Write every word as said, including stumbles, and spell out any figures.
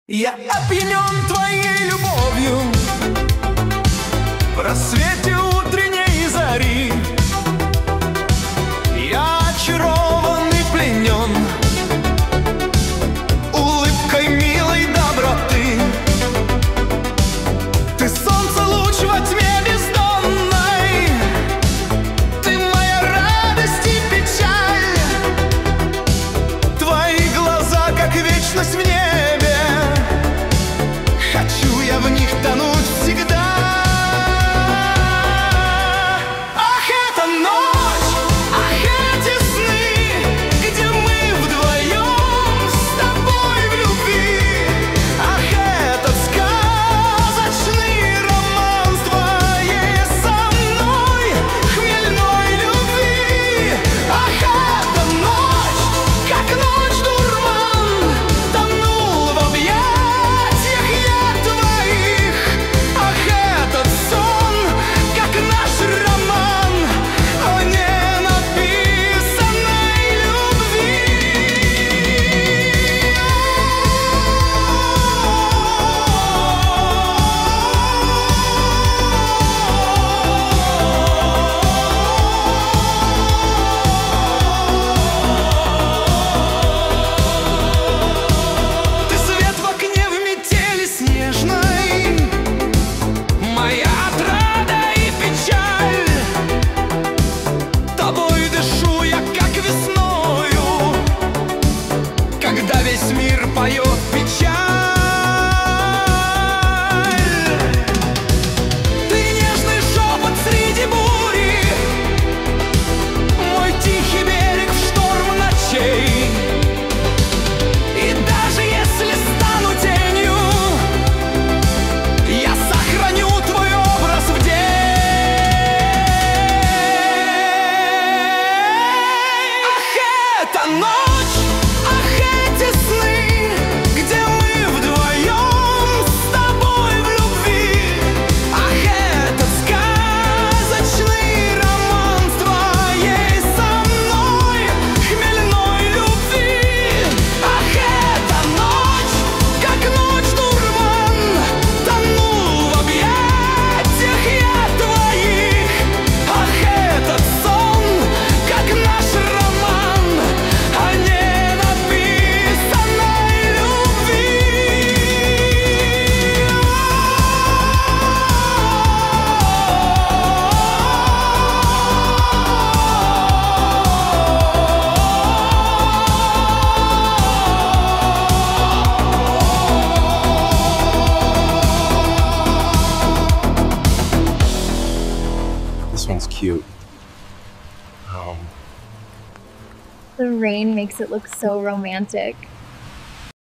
Я опьянен твоей любовью в рассвете утренней зари. Я очарован и пленен улыбкой милой доброты. Ты солнце, луч во тьме бездонной, ты моя радость и печаль. Твои глаза, как вечность в небе, хочу я в них тонуть всегда. Ах, эта ночь, ах, эти сны, где мы вдвоем с тобой в любви. Ах, этот сказочный роман с твоей со мной хмельной любви. Ах, эта ночь, как ночь дурман, тонул в объятиях я твоих. Ах, этот сон, как наш роман о ненаписанной Ты свет в окне в метели снежной, моя отрада и печаль. Тобой дышу я, как весною, когда весь мир поет печаль. Ты нежный шепот среди бури, мой тихий берег в шторм ночей. И даже если стану тенью, я сохраню твой образ в день. Ах, эта ночь, ах, эти сны, где мы вдвоем с тобой в любви. Ах, этот сказочный роман с твоей со мной хмельной любви. Ах, эта ночь, как ночь дурман, тонул в объятиях я твоих. Ах, этот сон, как наш роман о ненаписанной любви. This one's cute. Um, The rain makes it look so romantic.